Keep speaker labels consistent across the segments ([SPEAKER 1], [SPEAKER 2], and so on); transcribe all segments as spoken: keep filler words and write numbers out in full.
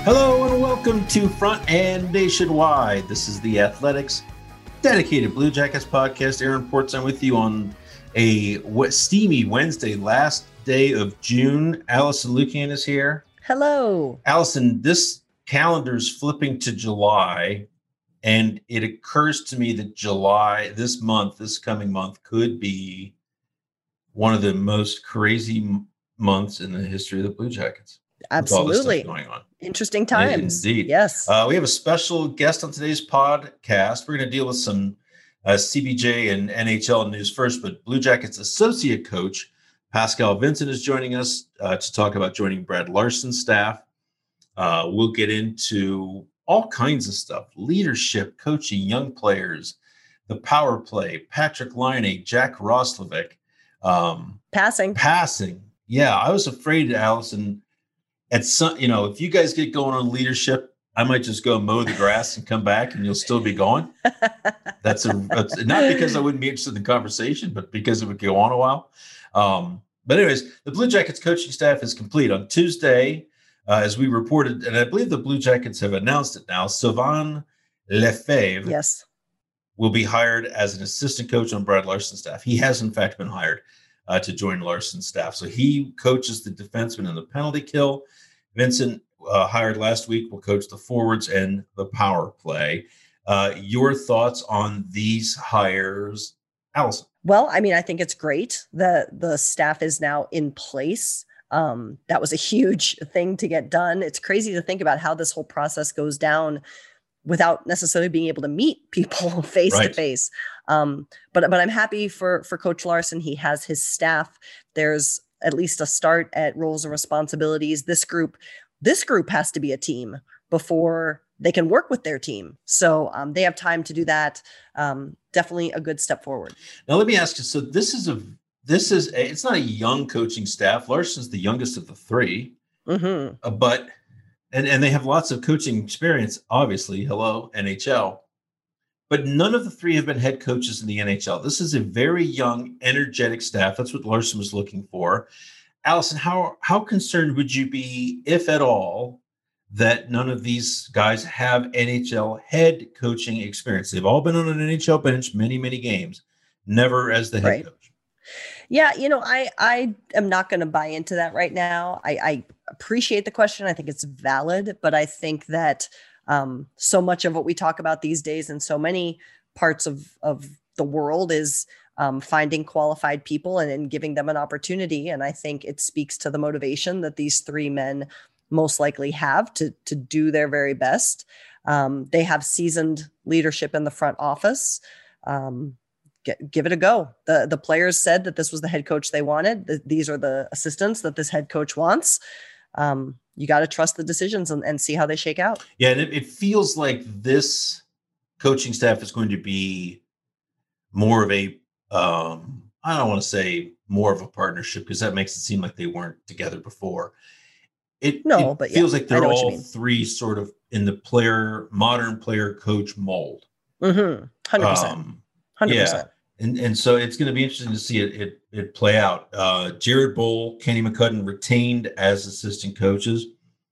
[SPEAKER 1] Hello and welcome to Front and Nationwide. This is the Athletics dedicated Blue Jackets podcast. Aaron Portzline with you on a steamy Wednesday, last day of June. Allison Lucan is here.
[SPEAKER 2] Hello.
[SPEAKER 1] Allison, this calendar's flipping to July, and it occurs to me that July, this month, this coming month, could be one of the most crazy m- months in the history of the Blue Jackets.
[SPEAKER 2] Absolutely.
[SPEAKER 1] Going on.
[SPEAKER 2] Interesting times.
[SPEAKER 1] Indeed.
[SPEAKER 2] Yes.
[SPEAKER 1] Uh, we have a special guest on today's podcast. We're going to deal with some uh, C B J and N H L news first, but Blue Jackets associate coach Pascal Vincent is joining us uh, to talk about joining Brad Larsen's staff. Uh, we'll get into all kinds of stuff: leadership, coaching, young players, the power play, Patrick Laine, Jack Roslovic. Um,
[SPEAKER 2] passing.
[SPEAKER 1] Passing. Yeah, I was afraid, Allison, at some, you know, if you guys get going on leadership, I might just go mow the grass and come back and you'll still be going. That's a that's not because I wouldn't be interested in the conversation, but because it would go on a while. Um, but anyways, the Blue Jackets coaching staff is complete. On Tuesday, uh, as we reported, and I believe the Blue Jackets have announced it now, Sylvain Lefebvre
[SPEAKER 2] yes.
[SPEAKER 1] will be hired as an assistant coach on Brad Larsen's staff. He has, in fact, been hired uh, to join Larsen's staff. So he coaches the defenseman in the penalty kill. Vincent, uh, hired last week, will coach the forwards and the power play. Uh, your thoughts on these hires, Allison?
[SPEAKER 2] Well, I mean, I think it's great that the staff is now in place. Um, that was a huge thing to get done. It's crazy to think about how this whole process goes down without necessarily being able to meet people face
[SPEAKER 1] Right.
[SPEAKER 2] to face. Um, but but I'm happy for for Coach Larsen. He has his staff. There's at least a start at roles and responsibilities. This group, this group has to be a team before they can work with their team. So um, they have time to do that. Um, definitely a good step forward.
[SPEAKER 1] Now, let me ask you. So this is a this is a, it's not a young coaching staff. Larsen's the youngest of the three,
[SPEAKER 2] Mm-hmm.
[SPEAKER 1] uh, but and and they have lots of coaching experience. Obviously, hello N H L. But none of the three have been head coaches in the N H L. This is a very young, energetic staff. That's what Larsen was looking for. Allison, how how concerned would you be, if at all, that none of these guys have N H L head coaching experience? They've all been on an N H L bench many, many games, never as the head
[SPEAKER 2] Right.
[SPEAKER 1] coach.
[SPEAKER 2] Yeah, you know, I I am not going to buy into that right now. I, I appreciate the question. I think it's valid, but I think that um, so much of what we talk about these days in so many parts of of the world is um, finding qualified people and, and giving them an opportunity. And I think it speaks to the motivation that these three men most likely have to to do their very best. Um, they have seasoned leadership in the front office. Um, Get, give it a go. The the players said that this was the head coach they wanted. The, these are the assistants that this head coach wants. Um, you got to trust the decisions and, and see how they shake out.
[SPEAKER 1] Yeah, and it, it feels like this coaching staff is going to be more of a, um, I don't want to say more of a partnership because that makes it seem like they weren't together before. It,
[SPEAKER 2] No,
[SPEAKER 1] it
[SPEAKER 2] but
[SPEAKER 1] feels
[SPEAKER 2] yeah,
[SPEAKER 1] like
[SPEAKER 2] I
[SPEAKER 1] they're
[SPEAKER 2] know what you
[SPEAKER 1] all
[SPEAKER 2] mean.
[SPEAKER 1] three sort of in the player, modern player coach mold.
[SPEAKER 2] Mm-hmm. one hundred percent.
[SPEAKER 1] Um,
[SPEAKER 2] one hundred
[SPEAKER 1] yeah.
[SPEAKER 2] percent.
[SPEAKER 1] And and so it's going to be interesting to see it it, it play out. Uh, Jared Boll, Kenny McCudden retained as assistant coaches.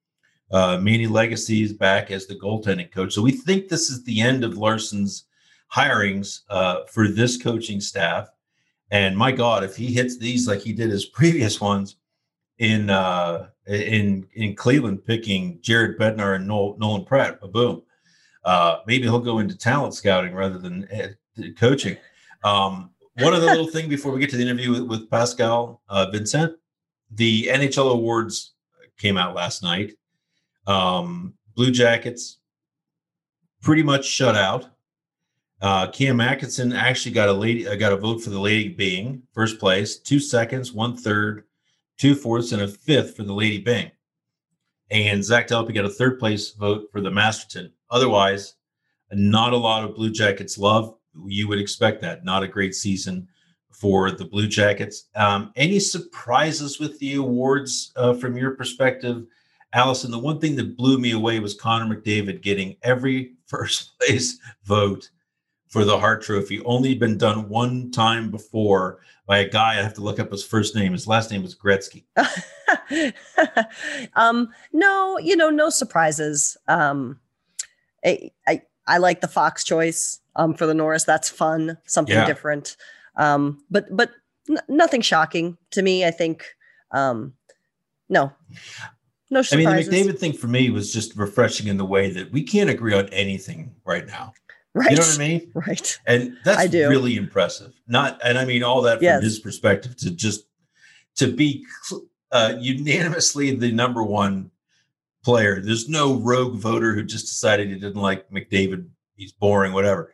[SPEAKER 1] Uh, Manny Legacy is back as the goaltending coach. So we think this is the end of Larsen's hirings uh, for this coaching staff. And my God, if he hits these like he did his previous ones in uh, in in Cleveland, picking Jared Bednar and Noel, Nolan Pratt, boom. Uh, maybe he'll go into talent scouting rather than uh, coaching. Um, one other little thing before we get to the interview with, with Pascal uh, Vincent, the N H L awards came out last night. Um, Blue Jackets pretty much shut out. Uh, Cam Atkinson actually got a lady, uh, got a vote for the Lady Byng, first place, two seconds, one third, two fourths, and a fifth for the Lady Byng. And Zach Delpy got a third place vote for the Masterton. Otherwise, not a lot of Blue Jackets love. You would expect that. Not a great season for the Blue Jackets. Um, any surprises with the awards uh, from your perspective, Allison? The one thing that blew me away was Connor McDavid getting every first place vote for the Hart Trophy. Only been done one time before by a guy. I have to look up his first name. His last name was Gretzky.
[SPEAKER 2] um, no, you know, no surprises. Um, I, I, I like the Fox choice um, for the Norris. That's fun, something yeah. different. Um, but but n- nothing shocking to me. I think um, no, no surprises.
[SPEAKER 1] I mean, the McDavid thing for me was just refreshing in the way that we can't agree on anything right now.
[SPEAKER 2] Right.
[SPEAKER 1] You know what I mean?
[SPEAKER 2] Right.
[SPEAKER 1] And that's
[SPEAKER 2] I do.
[SPEAKER 1] really impressive. Not, and I mean all that from
[SPEAKER 2] yes.
[SPEAKER 1] his perspective to just to be uh, unanimously the number one player. There's no rogue voter who just decided he didn't like McDavid. He's boring, whatever.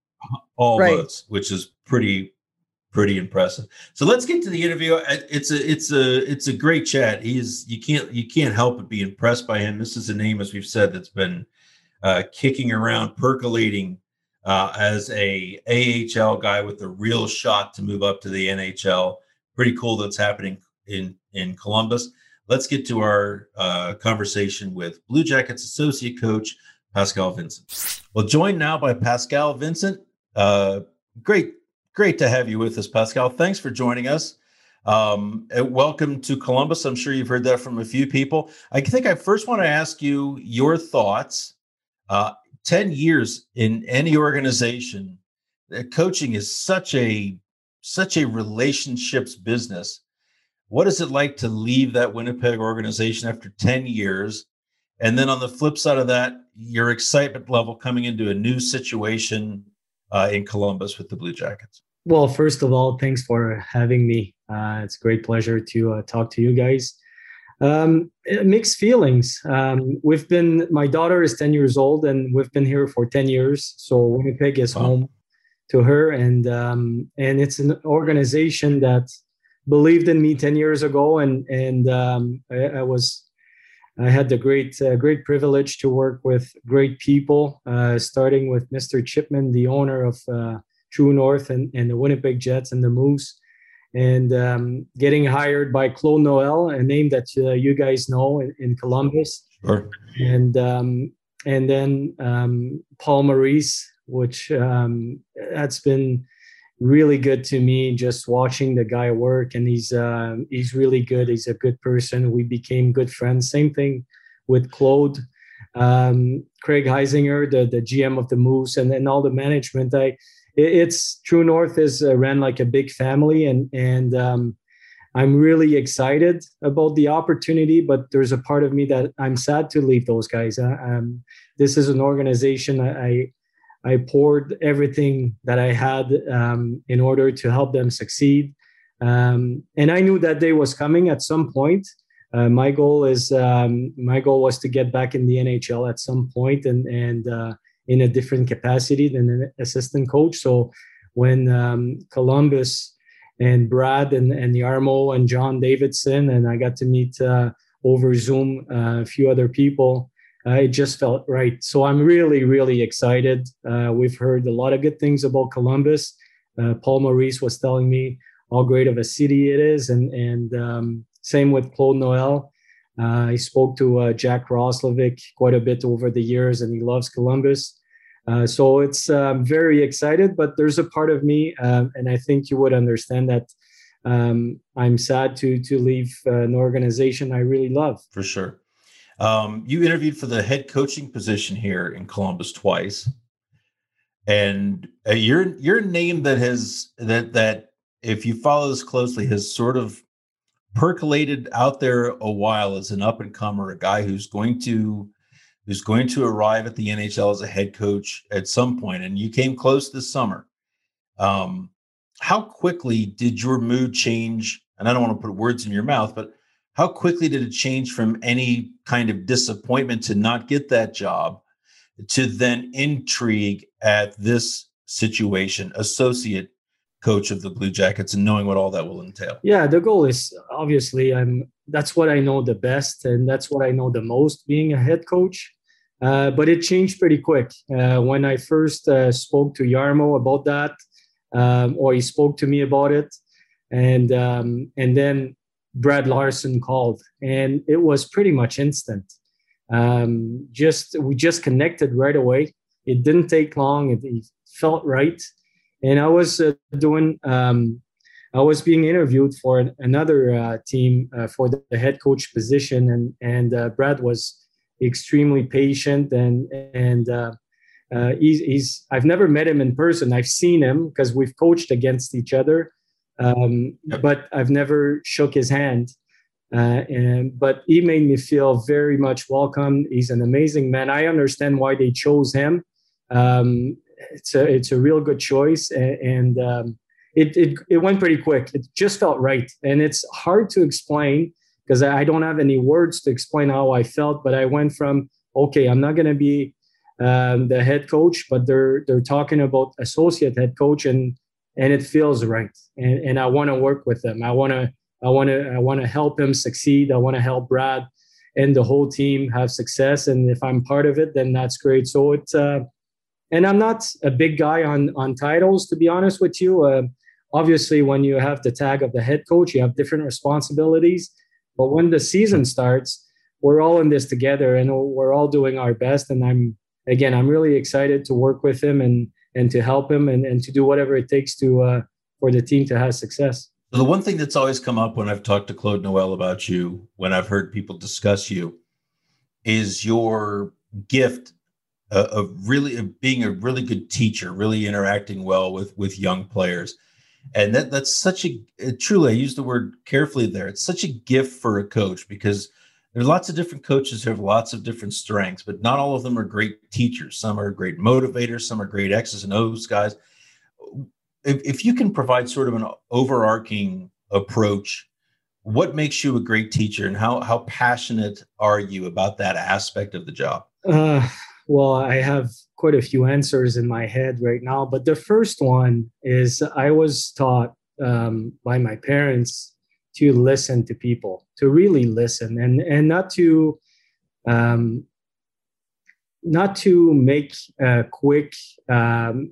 [SPEAKER 1] All right. votes, which is pretty, pretty impressive. So let's get to the interview. It's a, it's a, it's a great chat. He's, you can't, you can't help but be impressed by him. This is a name, as we've said, that's been uh, kicking around, percolating uh, as a A H L guy with a real shot to move up to the N H L. Pretty cool that's happening in, in Columbus. Let's get to our uh, conversation with Blue Jackets associate coach, Pascal Vincent. Well, joined now by Pascal Vincent. Uh, great, great to have you with us, Pascal. Thanks for joining us. Um, welcome to Columbus. I'm sure you've heard that from a few people. I think I first want to ask you your thoughts. Uh, ten years in any organization, coaching is such a such a relationships business. What is it like to leave that Winnipeg organization after ten years? And then on the flip side of that, your excitement level coming into a new situation uh, in Columbus with the Blue Jackets.
[SPEAKER 3] Well, first of all, thanks for having me. Uh, it's a great pleasure to uh, talk to you guys. Um, mixed feelings. Um, we've been, my daughter is ten years old and we've been here for ten years. So Winnipeg is wow. home to her. And, um, and it's an organization that believed in me ten years ago. And, and um, I, I was, I had the great, uh, great privilege to work with great people, uh, starting with Mister Chipman, the owner of uh, True North and, and the Winnipeg Jets and the Moose, and um, getting hired by Claude Noel, a name that uh, you guys know in, in Columbus.
[SPEAKER 1] Sure.
[SPEAKER 3] And um, and then um, Paul Maurice, which um, that's been really good to me, just watching the guy work. And he's uh, he's really good. He's a good person. We became good friends. Same thing with Claude. Um, Craig Heisinger, the, the G M of the Moose, and, and all the management. I It's True North is uh, ran like a big family, and and um, I'm really excited about the opportunity. But there's a part of me that I'm sad to leave those guys. Uh, um, this is an organization I I poured everything that I had um, in order to help them succeed, um, and I knew that day was coming at some point. Uh, my goal is um, my goal was to get back in the N H L at some point, and and. Uh, in a different capacity than an assistant coach. So when um, Columbus and Brad and, and Yarmo and John Davidson, and I got to meet uh, over Zoom uh, a few other people, uh, it just felt right. So I'm really, really excited. Uh, we've heard a lot of good things about Columbus. Uh, Paul Maurice was telling me how great of a city it is. And, and um, same with Claude Noel. Uh, I spoke to uh, Jack Roslovic quite a bit over the years, and he loves Columbus. Uh, so it's um, very excited, but there's a part of me, um, and I think you would understand that um, I'm sad to to leave uh, an organization I really love.
[SPEAKER 1] For sure. Um, you interviewed for the head coaching position here in Columbus twice, and uh, your your name that has that that if you follow this closely has sort of percolated out there a while as an up and comer, a guy who's going to who's going to arrive at the N H L as a head coach at some point. And you came close this summer. Um, how quickly did your mood change? And I don't want to put words in your mouth, but how quickly did it change from any kind of disappointment to not get that job to then intrigue at this situation, associate coach of the Blue Jackets, and knowing what all that will entail?
[SPEAKER 3] Yeah, the goal is obviously I'm that's what I know the best, and that's what I know the most, being a head coach. Uh, but it changed pretty quick. Uh, when I first uh, spoke to Yarmo about that, um, or he spoke to me about it, and um, and then Brad Larson called, and it was pretty much instant. Um, just we just connected right away. it didn't take long. It, it felt right. And I was uh, doing, um, I was being interviewed for an, another uh, team uh, for the, the head coach position. And, and uh, Brad was extremely patient and, and uh, uh, he's, he's, I've never met him in person. I've seen him because we've coached against each other, um, yep. but I've never shook his hand. Uh, and but he made me feel very much welcome. He's an amazing man. I understand why they chose him. Um, it's a it's a real good choice, and, and um, it it it went pretty quick. It just felt right, and it's hard to explain because I don't have any words to explain how I felt. But I went from okay, I'm not going to be um, the head coach, but they're they're talking about associate head coach, and and it feels right, and and I want to work with them. I want to. I want to I want to help him succeed. I want to help Brad and the whole team have success. And if I'm part of it, then that's great. So it's uh, and I'm not a big guy on on titles, to be honest with you. Uh, obviously, when you have the tag of the head coach, you have different responsibilities. But when the season starts, we're all in this together, and we're all doing our best. And I'm again, I'm really excited to work with him and and to help him and, and to do whatever it takes to uh, for the team to have success.
[SPEAKER 1] So the one thing that's always come up when I've talked to Claude Noel about you, when I've heard people discuss you, is your gift uh, of really of being a really good teacher, really interacting well with with young players. And that that's such a, truly, I use the word carefully there, it's such a gift for a coach, because there's lots of different coaches who have lots of different strengths, but not all of them are great teachers. Some are great motivators, some are great X's and O's guys. If, if you can provide sort of an overarching approach, what makes you a great teacher, and how how passionate are you about that aspect of the job?
[SPEAKER 3] Uh, well, I have quite a few answers in my head right now, but the first one is I was taught um, by my parents to listen to people, to really listen, and and not to um, not to make a quick um,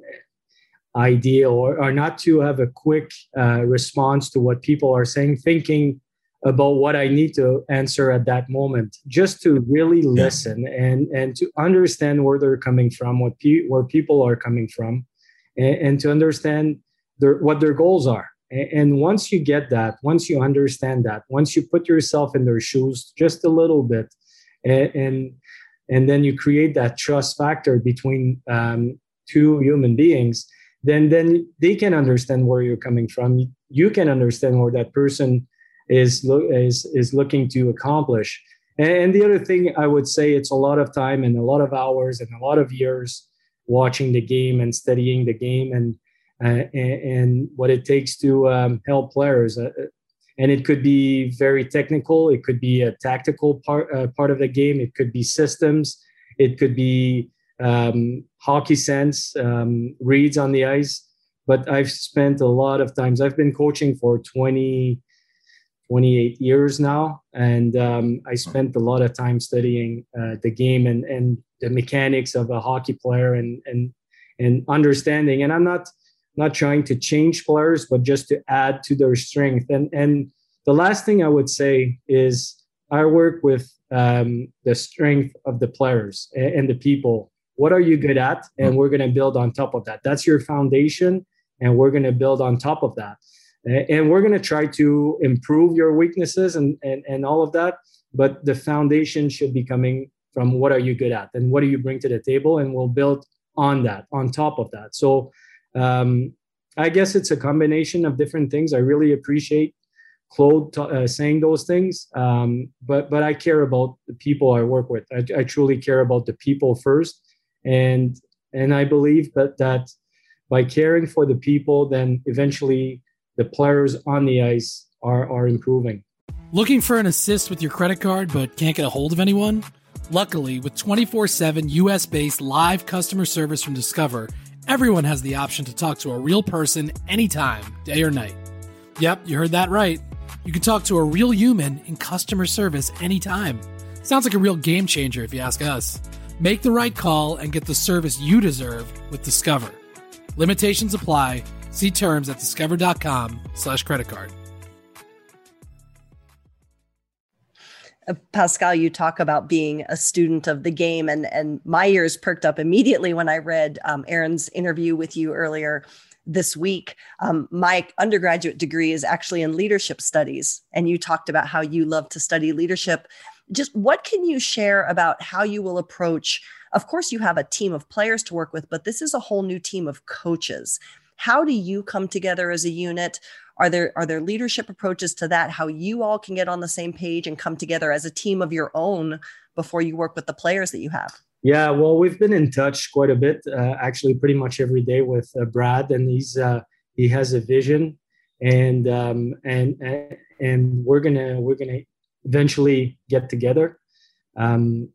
[SPEAKER 3] idea or, or not to have a quick uh, response to what people are saying, thinking about what I need to answer at that moment, just to really listen yeah. and, and to understand where they're coming from, what pe- where people are coming from, and, and to understand their, what their goals are. And, and once you get that, once you understand that, once you put yourself in their shoes just a little bit, and and, and then you create that trust factor between um, two human beings, then then they can understand where you're coming from. You can understand where that person is lo- is is looking to accomplish. And the other thing I would say, it's a lot of time and a lot of hours and a lot of years watching the game and studying the game and uh, and, and what it takes to um, help players. Uh, and it could be very technical. It could be a tactical part uh, part of the game. It could be systems. It could be um, hockey sense, um, reads on the ice. But I've spent a lot of times, I've been coaching for twenty, twenty-eight years now. And um, I spent a lot of time studying uh, the game and, and the mechanics of a hockey player and, and, and understanding. And I'm not, not trying to change players, but just to add to their strength. And, and the last thing I would say is I work with um, the strength of the players and, and the people. What are you good at? And we're going to build on top of that. That's your foundation. And we're going to build on top of that. And we're going to try to improve your weaknesses and, and, and all of that. But the foundation should be coming from what are you good at and what do you bring to the table? And we'll build on that, on top of that. So um, I guess it's a combination of different things. I really appreciate Claude t- uh, saying those things. Um, but but I care about the people I work with. I, I truly care about the people first. And and I believe that, that by caring for the people, then eventually the players on the ice are, are improving.
[SPEAKER 4] Looking for an assist with your credit card but can't get a hold of anyone? Luckily, with twenty-four seven U S-based live customer service from Discover, everyone has the option to talk to a real person anytime, day or night. Yep, you heard that right. You can talk to a real human in customer service anytime. Sounds like a real game changer if you ask us. Make the right call and get the service you deserve with Discover. Limitations apply. See terms at discover.com slash credit card.
[SPEAKER 2] Uh, Pascal, you talk about being a student of the game, and and my ears perked up immediately when I read um, Aaron's interview with you earlier this week. Um, my undergraduate degree is actually in leadership studies, and you talked about how you love to study leadership. Just what can you share about how you will approach? Of course, you have a team of players to work with, but this is a whole new team of coaches. How do you come together as a unit? Are there are there leadership approaches to that? How you all can get on the same page and come together as a team of your own before you work with the players that you have?
[SPEAKER 3] Yeah, well, we've been in touch quite a bit, uh, actually, pretty much every day with uh, Brad, and he's uh, he has a vision, and um, and and we're gonna we're gonna eventually get together. Um,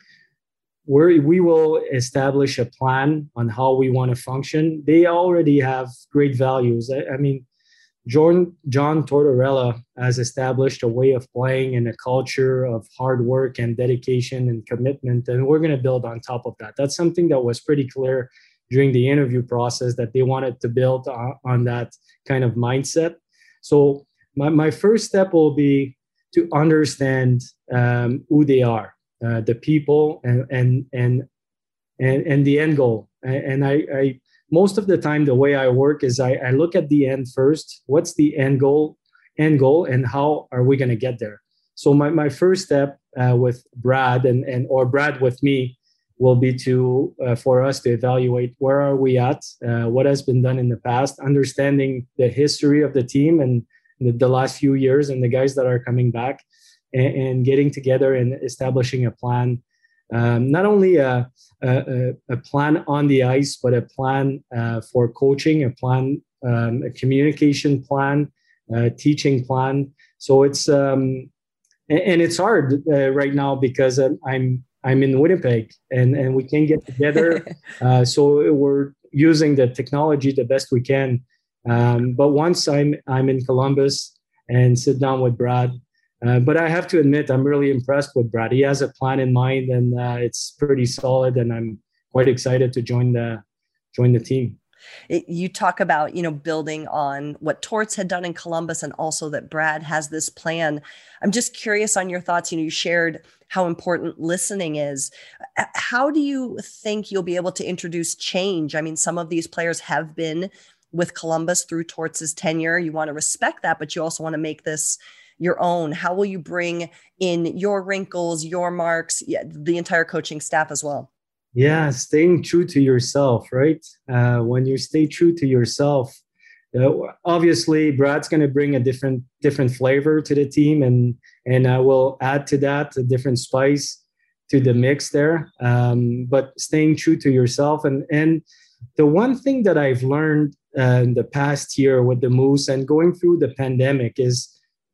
[SPEAKER 3] we we will establish a plan on how we want to function. They already have great values. I, I mean. John, John Tortorella has established a way of playing and a culture of hard work and dedication and commitment, and we're going to build on top of that. That's something that was pretty clear during the interview process, that they wanted to build on, on that kind of mindset. So my, my first step will be to understand um, who they are, uh, the people, and and and and, and the end goal. And I, I most of the time, the way I work is I, I look at the end first. What's the end goal, end goal, and how are we going to get there? So my, my first step uh, with Brad and, and or Brad with me will be to uh, for us to evaluate where are we at, uh, what has been done in the past, understanding the history of the team and the, the last few years and the guys that are coming back, and, and getting together and establishing a plan. Um, not only a, a, a plan on the ice, but a plan uh, for coaching, a plan, um, a communication plan, a teaching plan. So it's um, and, and it's hard uh, right now because I'm I'm in Winnipeg and, and we can't get together. uh, so we're using the technology the best we can. Um, but once I'm I'm in Columbus and sit down with Brad. Uh, but I have to admit, I'm really impressed with Brad. He has a plan in mind, and uh, it's pretty solid. And I'm quite excited to join the join the team.
[SPEAKER 2] It, you talk about, you know, building on what Torts had done in Columbus, and also that Brad has this plan. I'm just curious on your thoughts. You know, you shared how important listening is. How do you think you'll be able to introduce change? I mean, some of these players have been with Columbus through Torts' tenure. You want to respect that, but you also want to make this your own. How will you bring in your wrinkles, your marks, yeah, the entire coaching staff as well?
[SPEAKER 3] Yeah, staying true to yourself, right? Uh, when you stay true to yourself, uh, obviously Brad's going to bring a different different flavor to the team, and and I will add to that a different spice to the mix there. Um, but staying true to yourself, and and the one thing that I've learned uh, in the past year with the Moose and going through the pandemic is.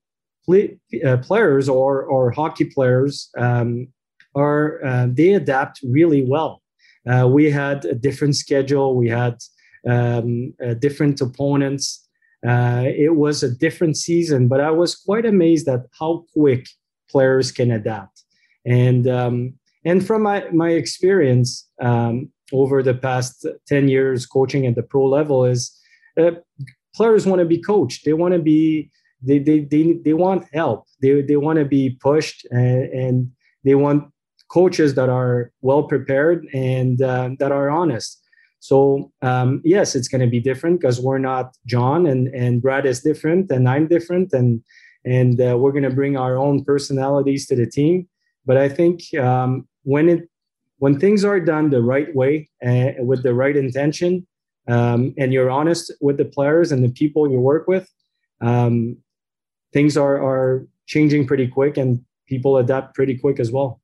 [SPEAKER 3] Play, uh, players or or hockey players um, are uh, they adapt really well. Uh, we had a different schedule. We had um, uh, different opponents. Uh, it was a different season, but I was quite amazed at how quick players can adapt. And um, and from my my experience um, over the past ten years coaching at the pro level is uh, players want to be coached. They want to be They they they they want help. They they want to be pushed, and, and they want coaches that are well prepared and uh, that are honest. So um, yes, it's going to be different because we're not John, and and Brad is different, and I'm different, and and uh, we're going to bring our own personalities to the team. But I think um, when it when things are done the right way uh, with the right intention, um, and you're honest with the players and the people you work with. Um, Things are, are changing pretty quick, and people adapt pretty quick as well.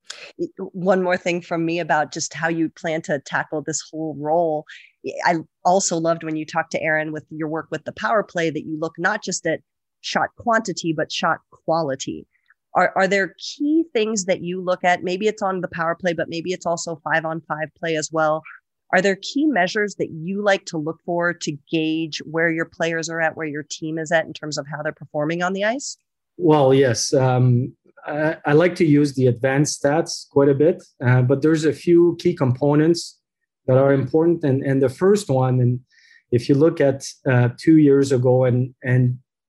[SPEAKER 2] One more thing from me about just how you plan to tackle this whole role. I also loved when you talked to Aaron with your work with the power play, that you look not just at shot quantity, but shot quality. Are, are there key things that you look at? Maybe it's on the power play, but maybe it's also five on five play as well. Are there key measures that you like to look for to gauge where your players are at, where your team is at in terms of how they're performing on the ice?
[SPEAKER 3] Well, yes. Um, I, I like to use the advanced stats quite a bit, uh, but there's a few key components that are important. And, and the first one, and if you look at uh, two years ago, and, and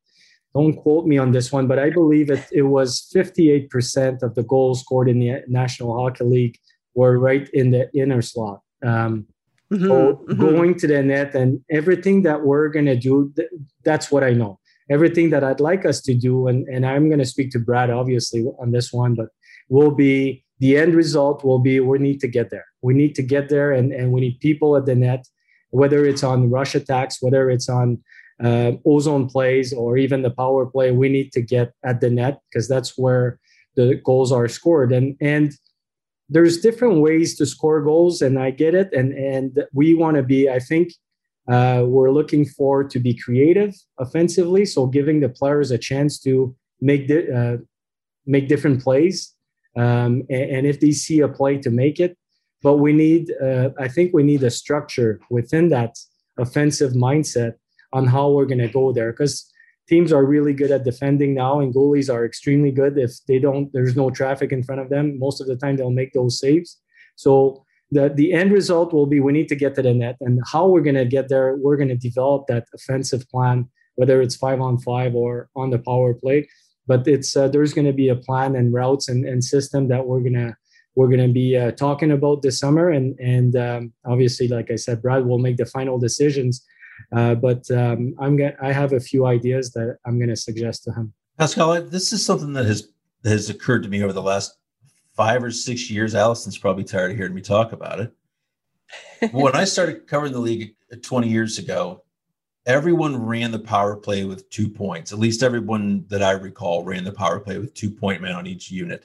[SPEAKER 3] don't quote me on this one, but I believe it, it was fifty-eight percent of the goals scored in the National Hockey League were right in the inner slot. Um, mm-hmm, so mm-hmm. going to the net and everything that we're going to do, th- that's what I know. Everything that I'd like us to do, and, and I'm going to speak to Brad, obviously, on this one, but will be the end result will be we need to get there. We need to get there, and, and we need people at the net, whether it's on rush attacks, whether it's on uh, ozone plays, or even the power play. We need to get at the net because that's where the goals are scored. And and there's different ways to score goals, and I get it. And and we want to be, I think, uh, we're looking for to be creative offensively, so giving the players a chance to make di- uh, make different plays, um, and, and if they see a play to make it. But we need, uh, I think we need a structure within that offensive mindset on how we're going to go there, because teams are really good at defending now, and goalies are extremely good. If they don't, there's no traffic in front of them, most of the time they'll make those saves. So the, the end result will be we need to get to the net, and how we're going to get there, we're going to develop that offensive plan, whether it's five on five or on the power play. But it's uh, there's going to be a plan and routes and, and system that we're going to we're going to be uh, talking about this summer. And, and um, obviously, like I said, Brad will make the final decisions. Uh, but um, I'm gonna, I have a few ideas that I'm going to suggest to him.
[SPEAKER 1] Pascal, this is something that has that has occurred to me over the last five or six years. Allison's probably tired of hearing me talk about it. When I started covering the league twenty years ago, everyone ran the power play with two points. At least everyone that I recall ran the power play with two point men on each unit.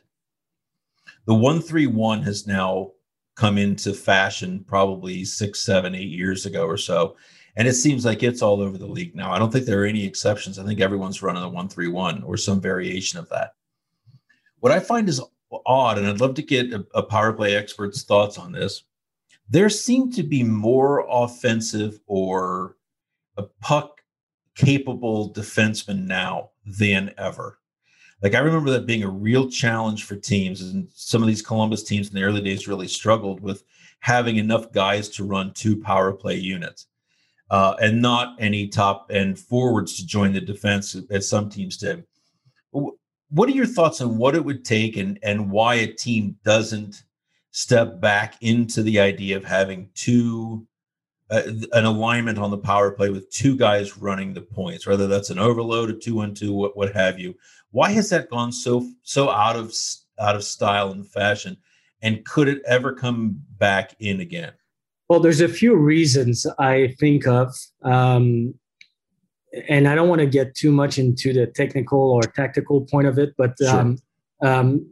[SPEAKER 1] The one three one has now come into fashion probably six, seven, eight years ago or so. And it seems like it's all over the league now. I don't think there are any exceptions. I think everyone's running a one three one or some variation of that. What I find is odd, and I'd love to get a, a power play expert's thoughts on this, there seem to be more offensive or a puck-capable defensemen now than ever. Like, I remember that being a real challenge for teams, and some of these Columbus teams in the early days really struggled with having enough guys to run two power play units. Uh, and not any top end forwards to join the defense as some teams did. What are your thoughts on what it would take and, and why a team doesn't step back into the idea of having two, uh, an alignment on the power play with two guys running the points, whether that's an overload, a two on two, what, what have you? Why has that gone so, so out of, out of style and fashion? And could it ever come back in again?
[SPEAKER 3] Well, there's a few reasons I think of, um, and I don't want to get too much into the technical or tactical point of it, but um, sure. um,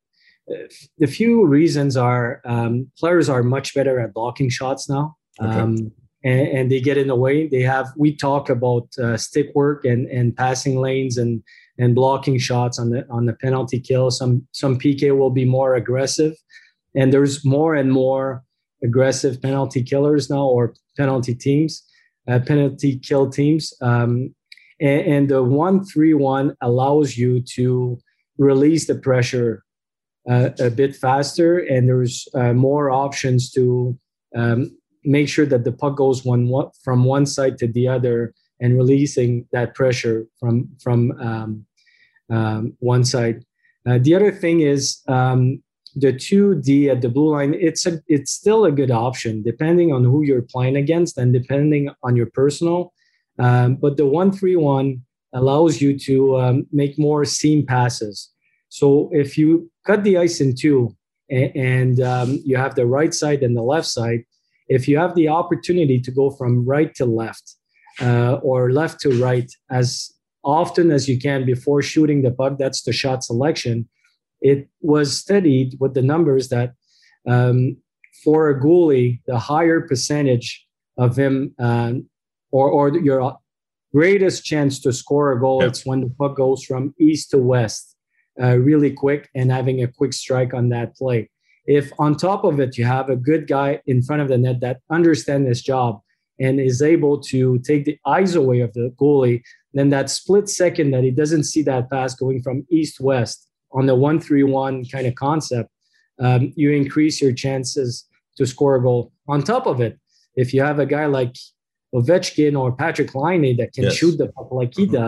[SPEAKER 3] the few reasons are um, players are much better at blocking shots now, okay. um, and, and they get in the way. They have. We talk about uh, stick work and, and passing lanes and and blocking shots on the on the penalty kill. Some some P K will be more aggressive, and there's more and more aggressive penalty killers now, or penalty teams, uh, penalty kill teams. Um, and, and the one three one allows you to release the pressure uh, a bit faster, and there's uh, more options to um, make sure that the puck goes one, one from one side to the other and releasing that pressure from, from um, um, one side. Uh, the other thing is, um, the two D at the blue line, it's a, it's still a good option depending on who you're playing against and depending on your personal. Um, but the one three one allows you to um, make more seam passes. So if you cut the ice in two and, and um, you have the right side and the left side, if you have the opportunity to go from right to left uh, or left to right as often as you can before shooting the puck, that's the shot selection. It was studied with the numbers that um, for a goalie, the higher percentage of him um, or, or your greatest chance to score a goal, yeah. It's when the puck goes from east to west uh, really quick and having a quick strike on that play. If on top of it, you have a good guy in front of the net that understands his job and is able to take the eyes away of the goalie, then that split second that he doesn't see that pass going from east-west, on the one three one kind of concept, um, you increase your chances to score a goal. On top of it, if you have a guy like Ovechkin or Patrick Laine that can yes. shoot the puck like he mm-hmm. does,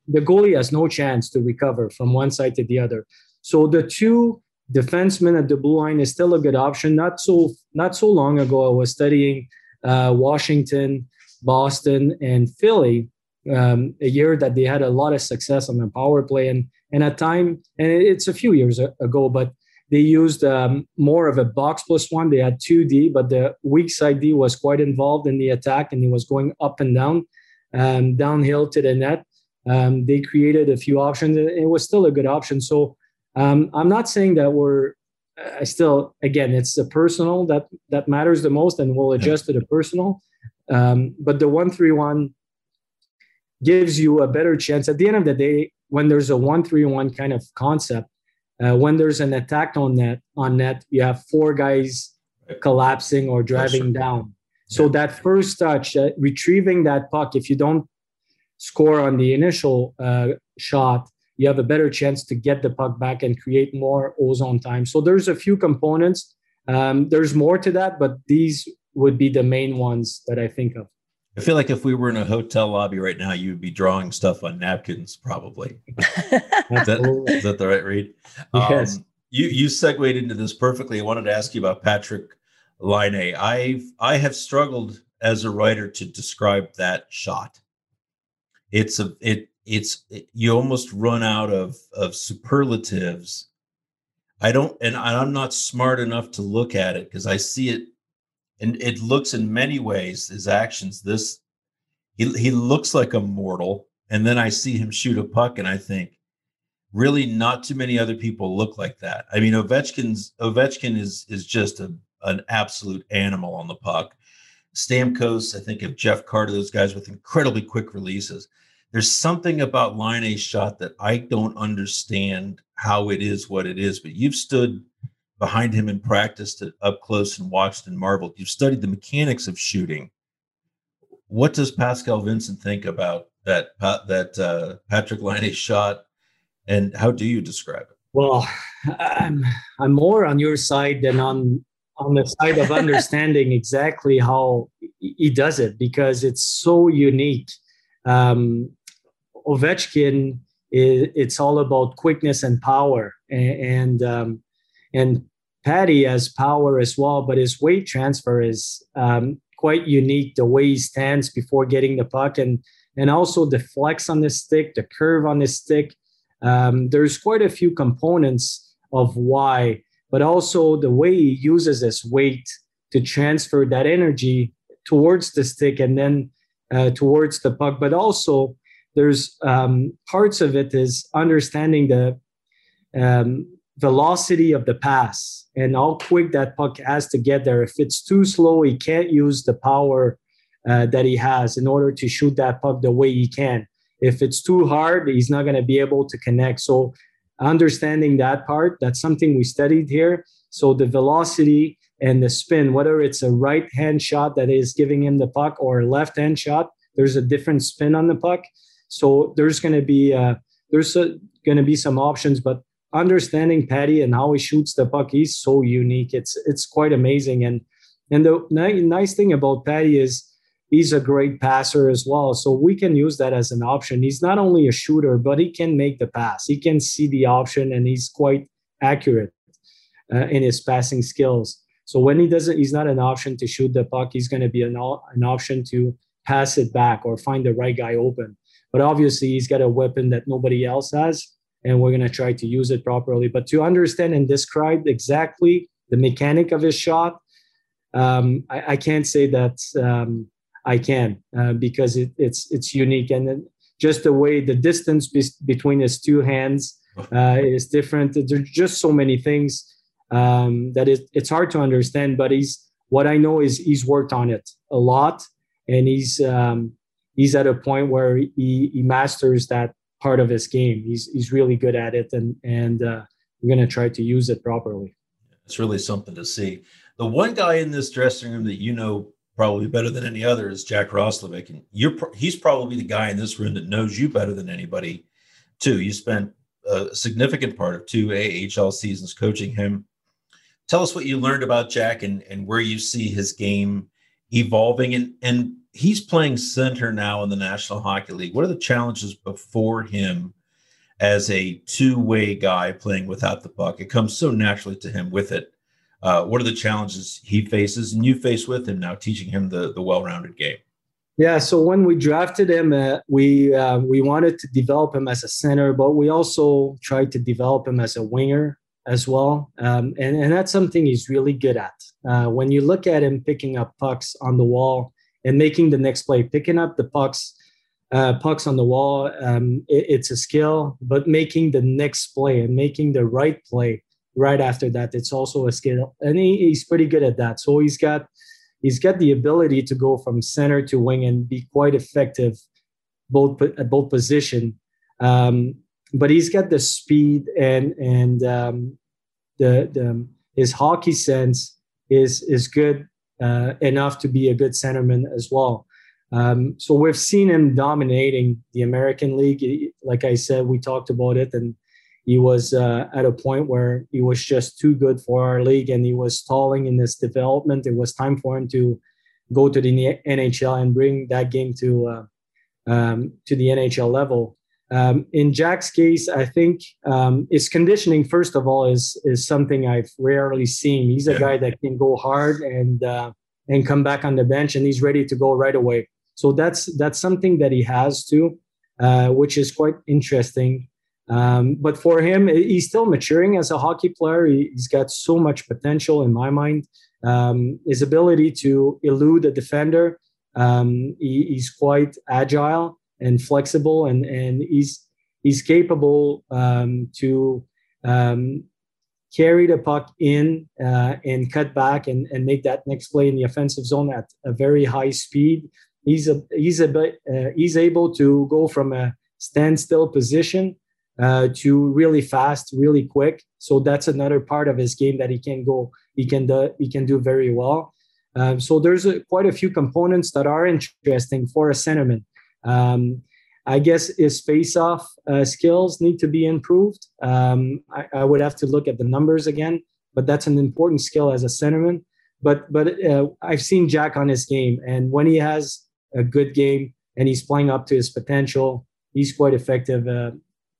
[SPEAKER 3] the goalie has no chance to recover from one side to the other. So the two defensemen at the blue line is still a good option. Not so not so long ago, I was studying uh, Washington, Boston, and Philly, um, a year that they had a lot of success on the power play. And, and at time, and it's a few years ago, but they used um, more of a box plus one. They had two D, but the weak side D was quite involved in the attack, and he was going up and down, um, downhill to the net. Um, they created a few options. It was still a good option. So um, I'm not saying that we're I still, again, it's the personal that, that matters the most, and we'll adjust to the personal. Um, but the one three one gives you a better chance. At the end of the day, when there's a one three one kind of concept, Uh, when there's an attack on net, on net, you have four guys collapsing or driving down. So yeah. that first touch, uh, retrieving that puck, if you don't score on the initial uh, shot, you have a better chance to get the puck back and create more ozone time. So there's a few components. Um, there's more to that, but these would be the main ones that I think of.
[SPEAKER 1] I feel like if we were in a hotel lobby right now, you would be drawing stuff on napkins, probably. is, that, is that the right read?
[SPEAKER 3] Yes.
[SPEAKER 1] Um, you you segued into this perfectly. I wanted to ask you about Patrik Laine. I've I have struggled as a writer to describe that shot. It's a it it's it, you almost run out of of superlatives. I don't, and I'm not smart enough to look at it because I see it. And it looks in many ways, his actions, this, he, he looks like a mortal. And then I see him shoot a puck and I think, really not too many other people look like that. I mean, Ovechkin's, Ovechkin is is just a, an absolute animal on the puck. Stamkos, I think of Jeff Carter, those guys with incredibly quick releases. There's something about Laine's shot that I don't understand how it is what it is, but you've stood behind him in practice to up close and watched and marveled. You've studied the mechanics of shooting. What does Pascal Vincent think about that that uh, Patrik Laine shot, and how do you describe it?
[SPEAKER 3] Well, I'm I'm more on your side than on on the side of understanding exactly how he does it, because it's so unique. Um, Ovechkin, is, it's all about quickness and power, and, and um, And Patty has power as well, but his weight transfer is um, quite unique. The way he stands before getting the puck, and and also the flex on the stick, the curve on the stick. Um, there's quite a few components of why, but also the way he uses his weight to transfer that energy towards the stick and then uh, towards the puck. But also there's um, parts of it is understanding the um, velocity of the pass and how quick that puck has to get there. If it's too slow, he can't use the power uh, that he has in order to shoot that puck the way he can. If it's too hard, he's not going to be able to connect. So understanding that part, that's something we studied here. So the velocity and the spin, whether it's a right-hand shot that is giving him the puck or a left-hand shot, there's a different spin on the puck. So there's going to be uh, there's going to be some options, but understanding Patty and how he shoots the puck, he's so unique. It's it's quite amazing. And and the ni- nice thing about Patty is he's a great passer as well. So we can use that as an option. He's not only a shooter, but he can make the pass. He can see the option, and he's quite accurate uh, in his passing skills. So when he doesn't, he's not an option to shoot the puck. He's going to be an, an option to pass it back or find the right guy open. But obviously, he's got a weapon that nobody else has, and we're going to try to use it properly. But to understand and describe exactly the mechanic of his shot, um, I, I can't say that um, I can uh, because it, it's it's unique. And then just the way the distance be- between his two hands uh, is different. There's just so many things um, that it, it's hard to understand. But he's what I know is he's worked on it a lot, and he's um, he's at a point where he, he masters that part of his game. He's he's really good at it, and and uh, we're going to try to use it properly.
[SPEAKER 1] It's really something to see. The one guy in this dressing room that you know probably better than any other is Jack Roslovic, and you're he's probably the guy in this room that knows you better than anybody, too. You spent a significant part of two A H L seasons coaching him. Tell us what you learned about Jack and and where you see his game evolving, and and he's playing center now in the National Hockey League. What are the challenges before him as a two-way guy playing without the puck? It comes so naturally to him with it. Uh, what are the challenges he faces and you face with him now, teaching him the, the well-rounded game?
[SPEAKER 3] Yeah, so when we drafted him, uh, we uh, we wanted to develop him as a center, but we also tried to develop him as a winger as well. Um, and, and that's something he's really good at. Uh, when you look at him picking up pucks on the wall and making the next play, picking up the pucks, uh, pucks on the wall, um, it, it's a skill, but making the next play and making the right play right after that, it's also a skill. And he, he's pretty good at that. So he's got He's got the ability to go from center to wing and be quite effective both at both position. Um, but he's got the speed and and um, the the his hockey sense is is good uh, enough to be a good centerman as well. Um, so we've seen him dominating the American League. Like I said, we talked about it, and he was uh, at a point where he was just too good for our league, and he was stalling in his development. It was time for him to go to the N H L and bring that game to uh, um, to the N H L level. Um, in Jack's case, I think um, his conditioning, first of all, is is something I've rarely seen. He's a
[SPEAKER 1] yeah.
[SPEAKER 3] guy that can go hard and uh, and come back on the bench, and he's ready to go right away. So that's that's something that he has too, uh, which is quite interesting. Um, but for him, he's still maturing as a hockey player. He, he's got so much potential in my mind. Um, his ability to elude a defender, um, he, he's quite agile and flexible, and, and he's he's capable um, to um, carry the puck in uh, and cut back and, and make that next play in the offensive zone at a very high speed. He's a he's a uh, he's able to go from a standstill position Uh, to really fast, really quick. So that's another part of his game that he can go, he can do, he can do very well. Um, so there's a, quite a few components that are interesting for a centerman. Um, I guess his face-off uh, skills need to be improved. Um, I, I would have to look at the numbers again, but that's an important skill as a centerman. But but uh, I've seen Jack on his game, and when he has a good game and he's playing up to his potential, he's quite effective. Uh,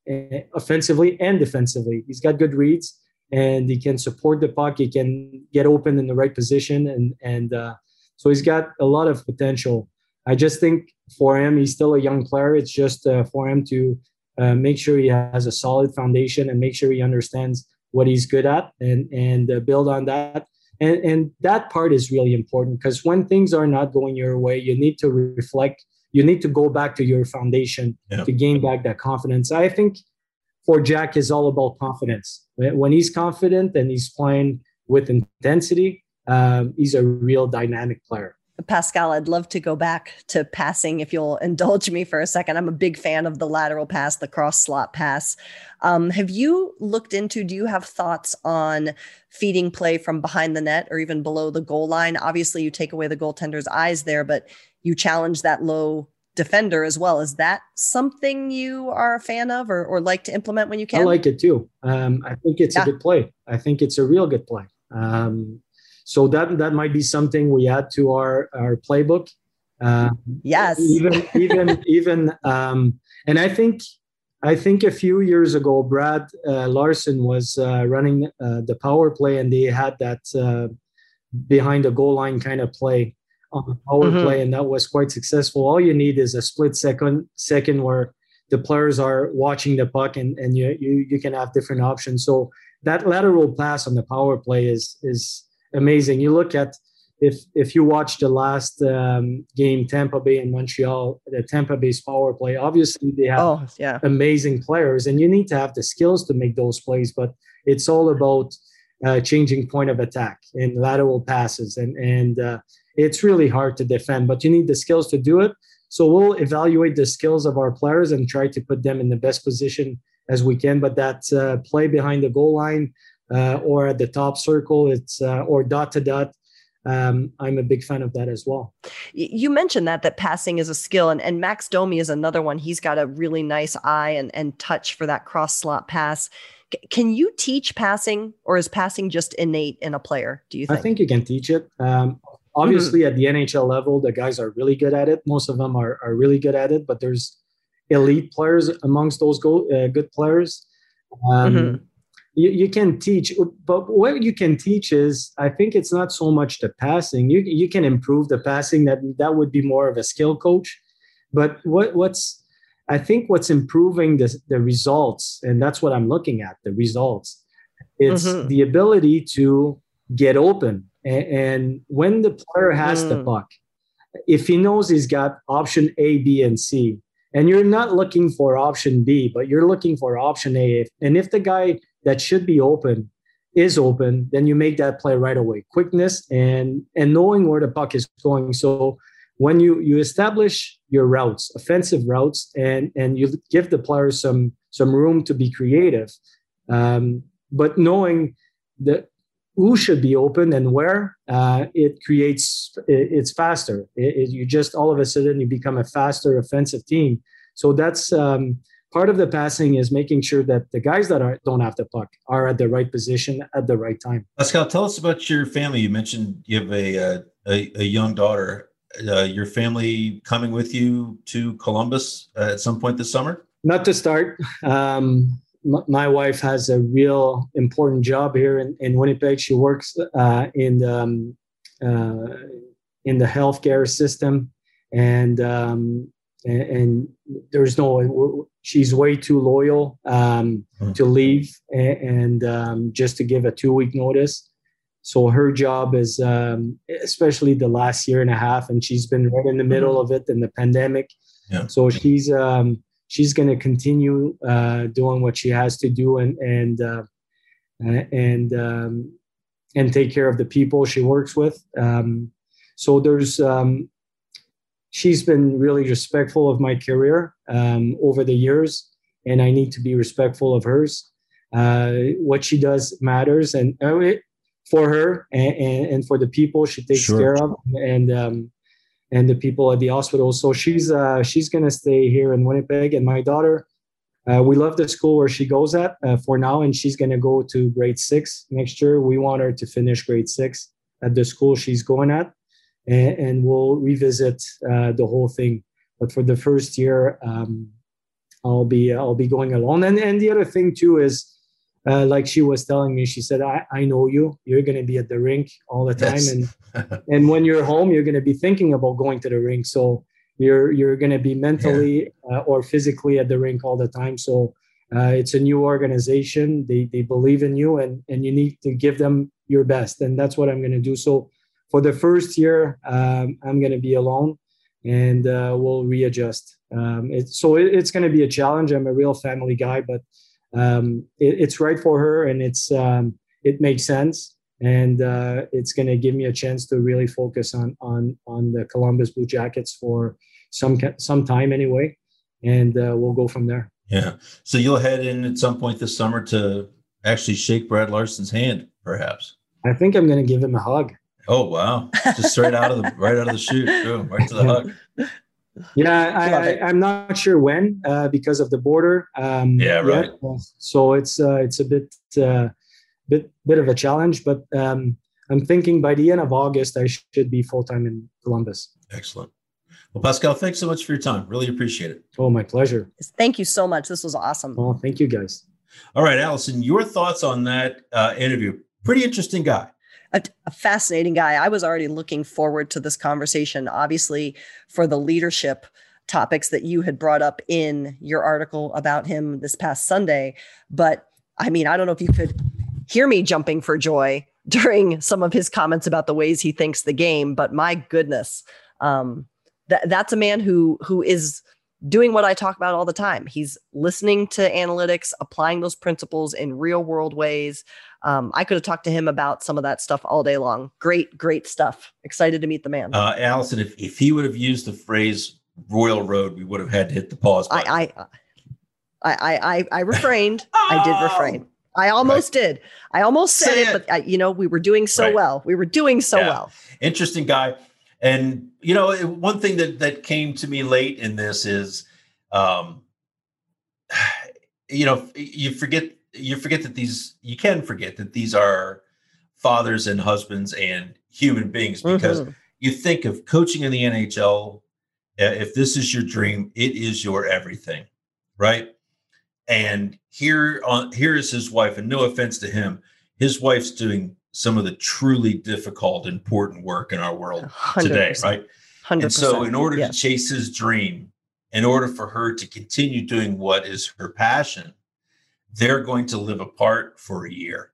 [SPEAKER 3] offensively and defensively. He's got good reads, and he can support the puck. He can get open in the right position, and and uh, so he's got a lot of potential. I just think for him, he's still a young player. It's just uh, for him to uh, make sure he has a solid foundation and make sure he understands what he's good at, and and uh, build on that. And and that part is really important, because when things are not going your way, you need to reflect. You need to go back to your foundation yeah. to gain back that confidence. I think for Jack, it's all about confidence. When he's confident and he's playing with intensity, um, he's a real dynamic player.
[SPEAKER 2] Pascal, I'd love to go back to passing if you'll indulge me for a second. I'm a big fan of the lateral pass, the cross slot pass. Um, have you looked into, do you have thoughts on feeding play from behind the net or even below the goal line? Obviously, you take away the goaltender's eyes there, but you challenge that low defender as well. Is that something you are a fan of or, or like to implement when you can?
[SPEAKER 3] I like it too. Um, I think it's yeah. a good play. I think it's a real good play. Um, So that that might be something we add to our our playbook. Uh,
[SPEAKER 2] yes.
[SPEAKER 3] Even even even, um, and I think I think a few years ago, Brad uh, Larson was uh, running uh, the power play, and they had that uh, behind the goal line kind of play on the power mm-hmm. play, and that was quite successful. All you need is a split second second where the players are watching the puck, and and you you you can have different options. So that lateral pass on the power play is is amazing. You look at if if you watch the last um, game, Tampa Bay and Montreal, the Tampa Bay's power play. Obviously, they have
[SPEAKER 2] oh, yeah.
[SPEAKER 3] amazing players, and you need to have the skills to make those plays. But it's all about uh, changing point of attack and lateral passes, and and uh, it's really hard to defend. But you need the skills to do it. So we'll evaluate the skills of our players and try to put them in the best position as we can. But that uh, play behind the goal line. Uh, or at the top circle, it's uh, or dot to dot. Um, I'm a big fan of that as well.
[SPEAKER 2] You mentioned that that passing is a skill, and, and Max Domi is another one. He's got a really nice eye and, and touch for that cross slot pass. C- can you teach passing, or is passing just innate in a player, do you think?
[SPEAKER 3] I think you can teach it. Um, obviously mm-hmm. at the N H L level, the guys are really good at it. Most of them are, are really good at it, but there's elite players amongst those go, uh, good players. Um, mm-hmm. you, you can teach, but what you can teach is, I think it's not so much the passing. You you can improve the passing. That that would be more of a skill coach. But what what's I think what's improving the the results, and that's what I'm looking at, the results. It's mm-hmm. the ability to get open, and, and when the player has mm. the puck, if he knows he's got option A, B, and C. And you're not looking for option B, but you're looking for option A. And if the guy that should be open is open, then you make that play right away. Quickness and and knowing where the puck is going. So when you you establish your routes, offensive routes, and and you give the players some some room to be creative, um, but knowing that who should be open and where, uh, it creates, it, it's faster. It, it, you just, all of a sudden, you become a faster offensive team. So that's um, part of the passing is making sure that the guys that are, don't have the puck are at the right position at the right time.
[SPEAKER 1] Pascal, tell us about your family. You mentioned you have a, a, a young daughter. Uh, your family coming with you to Columbus uh, at some point this summer?
[SPEAKER 3] Not to start. Um, My wife has a real important job here in, in Winnipeg. She works uh, in the, um, uh, in the healthcare system, and um, and, and there's no. She's way too loyal um, hmm. to leave, and, and um, just to give a two week notice. So her job is, um, especially the last year and a half, and she's been right in the middle mm-hmm. of it in the pandemic.
[SPEAKER 1] Yeah.
[SPEAKER 3] So she's. Um, She's going to continue uh, doing what she has to do and and uh, and um, and take care of the people she works with. Um, so there's um, she's been really respectful of my career um, over the years, and I need to be respectful of hers. Uh, what she does matters, and uh, it, for her and, and, and for the people she takes sure. care of, and. Um, and the people at the hospital. So she's uh, she's going to stay here in Winnipeg. And my daughter, uh, we love the school where she goes at uh, for now, and she's going to go to grade six next year. We want her to finish grade six at the school she's going at, and, and we'll revisit uh, the whole thing. But for the first year, um, I'll be I'll be going alone. And and the other thing too is, uh, like she was telling me, she said, I, I know you. You're going to be at the rink all the time. Yes. And and when you're home, you're going to be thinking about going to the rink. So you're you're going to be mentally yeah. uh, or physically at the rink all the time. So uh, it's a new organization. They they believe in you, and, and you need to give them your best. And that's what I'm going to do. So for the first year, um, I'm going to be alone, and uh, we'll readjust. Um, it, so it, it's going to be a challenge. I'm a real family guy, but um, it, it's right for her, and it's um, it makes sense. And uh, it's going to give me a chance to really focus on on on the Columbus Blue Jackets for some some time anyway, and uh, we'll go from there.
[SPEAKER 1] Yeah. So you'll head in at some point this summer to actually shake Brad Larsen's hand, perhaps.
[SPEAKER 3] I think I'm going to give him a hug.
[SPEAKER 1] Oh wow! Just straight out of the right out of the chute, boom, right to the hug.
[SPEAKER 3] Yeah, I, I, I'm not sure when uh, because of the border. Um,
[SPEAKER 1] yeah, right.
[SPEAKER 3] Yet. So it's uh, it's a bit. Uh, Bit bit of a challenge, but um, I'm thinking by the end of August, I should be full-time in Columbus.
[SPEAKER 1] Excellent. Well, Pascal, thanks so much for your time. Really appreciate it.
[SPEAKER 3] Oh, my pleasure.
[SPEAKER 2] Thank you so much. This was awesome.
[SPEAKER 3] Oh, thank you, guys.
[SPEAKER 1] All right, Allison, your thoughts on that uh, interview? Pretty interesting guy.
[SPEAKER 2] A, a fascinating guy. I was already looking forward to this conversation, obviously, for the leadership topics that you had brought up in your article about him this past Sunday. But I mean, I don't know if you could hear me jumping for joy during some of his comments about the ways he thinks the game, but my goodness, um, that that's a man who who is doing what I talk about all the time. He's listening to analytics, applying those principles in real world ways. Um, I could have talked to him about some of that stuff all day long. Great, great stuff. Excited to meet the man.
[SPEAKER 1] Uh, Allison, if, if he would have used the phrase Royal Road, we would have had to hit the pause button.
[SPEAKER 2] I I I I, I refrained. oh! I did refrain. I almost right. did. I almost said Say it, it, but I, you know, we were doing so right. well. We were doing so yeah. well.
[SPEAKER 1] Interesting guy. And, you know, one thing that, that came to me late in this is, um, you know, you forget, you forget that these, you can forget that these are fathers and husbands and human beings, because mm-hmm. you think of coaching in the N H L. If this is your dream, it is your everything, right? And here on here is his wife, and no offense to him, his wife's doing some of the truly difficult, important work in our world one hundred percent today, right? one hundred percent. And so in order yes. to chase his dream, in order for her to continue doing what is her passion, they're going to live apart for a year.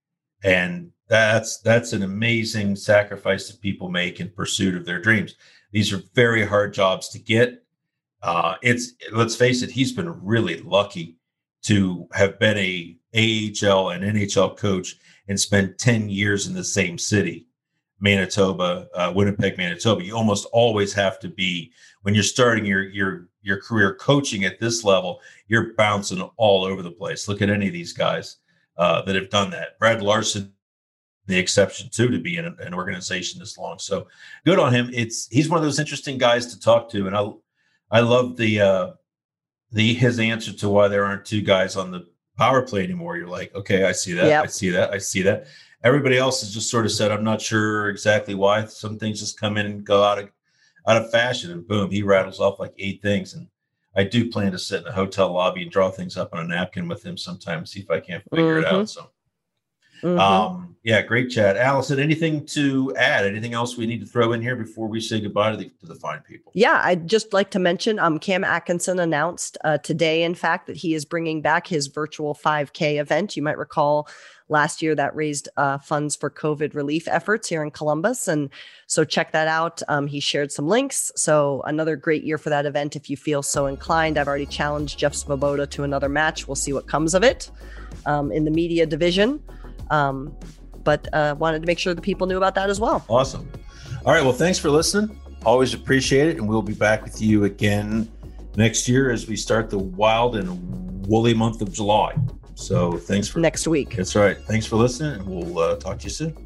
[SPEAKER 1] And that's that's an amazing sacrifice that people make in pursuit of their dreams. These are very hard jobs to get. Uh, it's let's face it, he's been really lucky to have been a A H L and N H L coach and spend ten years in the same city, Manitoba, uh, Winnipeg, Manitoba. You almost always have to be, when you're starting your your your career coaching at this level, you're bouncing all over the place. Look at any of these guys uh, that have done that. Brad Larson, the exception too, to be in an organization this long. So good on him. It's he's one of those interesting guys to talk to, and I I love the uh, the his answer to why there aren't two guys on the power play anymore. You're like, okay, I see that, yep. I see that, I see that. Everybody else has just sort of said, I'm not sure exactly why. Some things just come in and go out of out of fashion, and boom, he rattles off like eight things. And I do plan to sit in a hotel lobby and draw things up on a napkin with him sometime, see if I can't figure mm-hmm. it out. So. Mm-hmm. Um, yeah, great chat. Allison, anything to add? Anything else we need to throw in here before we say goodbye to the, to the fine people?
[SPEAKER 2] Yeah, I'd just like to mention um, Cam Atkinson announced uh, today, in fact, that he is bringing back his virtual five K event. You might recall last year that raised uh, funds for COVID relief efforts here in Columbus. And so check that out. Um, he shared some links. So another great year for that event if you feel so inclined. I've already challenged Jeff Svoboda to another match. We'll see what comes of it um, in the media division. Um, but uh, wanted to make sure the people knew about that as well.
[SPEAKER 1] Awesome. All right. Well, thanks for listening. Always appreciate it. And we'll be back with you again next year as we start the wild and woolly month of July. So thanks for
[SPEAKER 2] next week.
[SPEAKER 1] That's right. Thanks for listening, and we'll uh, talk to you soon.